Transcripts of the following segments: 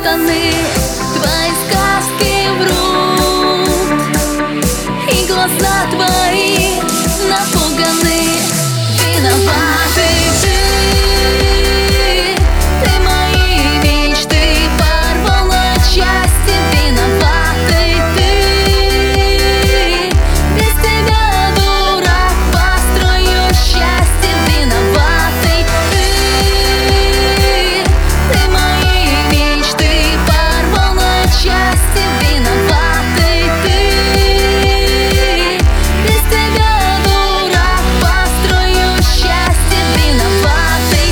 запутаны, твои сказки врут, и глаза твои напуганы. Виноваты ты мои мечты порвал на части. Виноватый ты, без тебя, дурак, построю счастье. Виноватый ты мои мечты порвал на части. Виноватый ты, без тебя, дурак, построю счастье. Виноватый.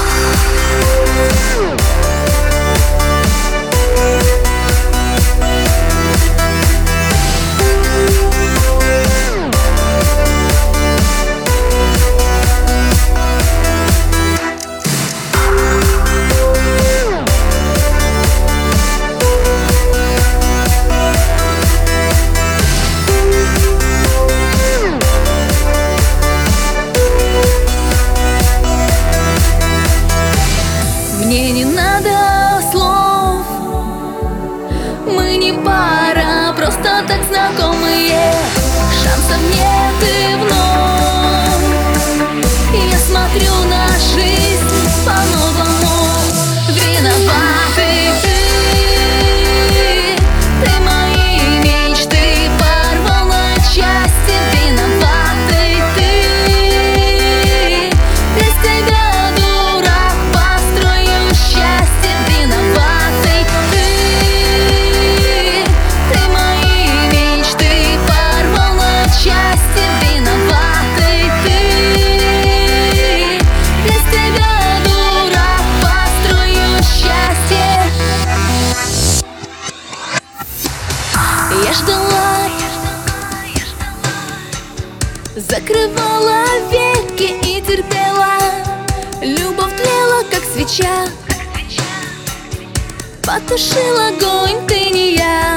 Мне не надо слов, мы не пара, просто так знакомые. Шансов нет и вновь я смотрю на жизнь по-новому. Виноватый ты мои мечты порвал на части. Виноватый ты, без тебя, дурак, построю счастье. Виноватый ты мои мечты порвал на части. Виноватый ты, без тебя, дурак, построю счастье. Я ждала, закрывала веки и терпела. Любовь тлела, как свеча, потушил огонь ты, не я.